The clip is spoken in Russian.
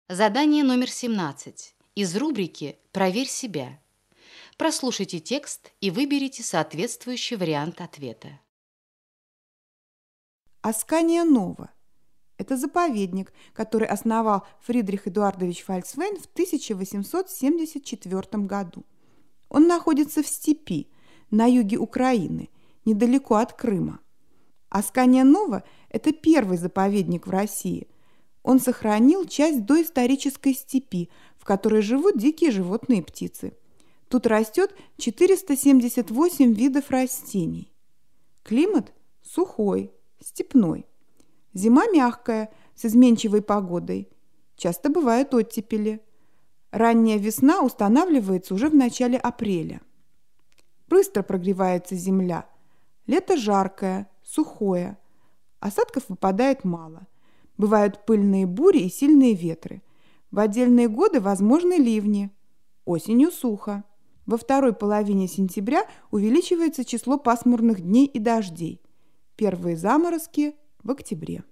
Задание номер 17 из рубрики «Проверь себя». Прослушайте текст и выберите соответствующий вариант ответа. Аскания Нова – это заповедник, который основал Фридрих Эдуардович Фальцвейн в 1874 году. Он находится в степи, на юге Украины, недалеко от Крыма. Аскания Нова – это первый заповедник в России. Он сохранил часть доисторической степи, в которой живут дикие животные и птицы. Тут растет 478 видов растений. Климат сухой, степной. Зима мягкая, с изменчивой погодой. Часто бывают оттепели. Ранняя весна устанавливается уже в начале апреля. Быстро прогревается земля. Лето жаркое, сухое. Осадков выпадает мало. Бывают пыльные бури и сильные ветры. В отдельные годы возможны ливни. Осенью сухо. Во второй половине сентября увеличивается число пасмурных дней и дождей. Первые заморозки в октябре.